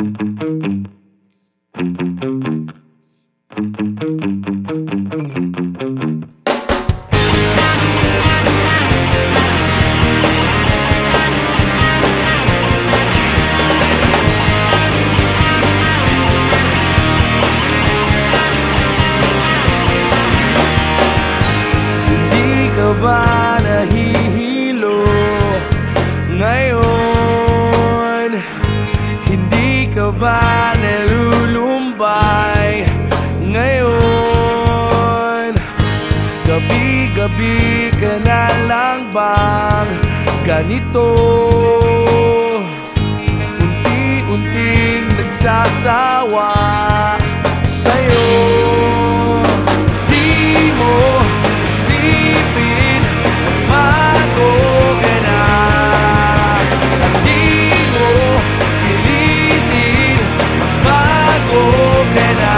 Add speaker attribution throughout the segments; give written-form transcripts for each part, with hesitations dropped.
Speaker 1: Ba nahihilo ngayon? Hindi ka ba nalulumbay ngayon? Gabi-gabi ka na lang bang ganito? Unti-unting nagsasawa sa'yo. Di mo isipin bago ka na, di mo pilitin bago ka na.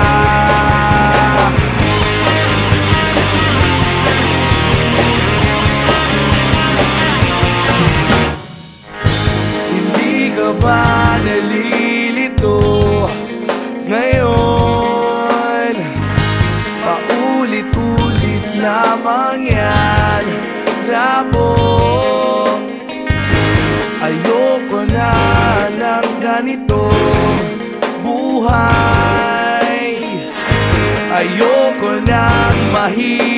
Speaker 1: Hindi ka ba nalilito ngayon? Paulit-ulit lamang yan, labo. Ayoko na ng ganitong buhay. Ayoko nang mahirap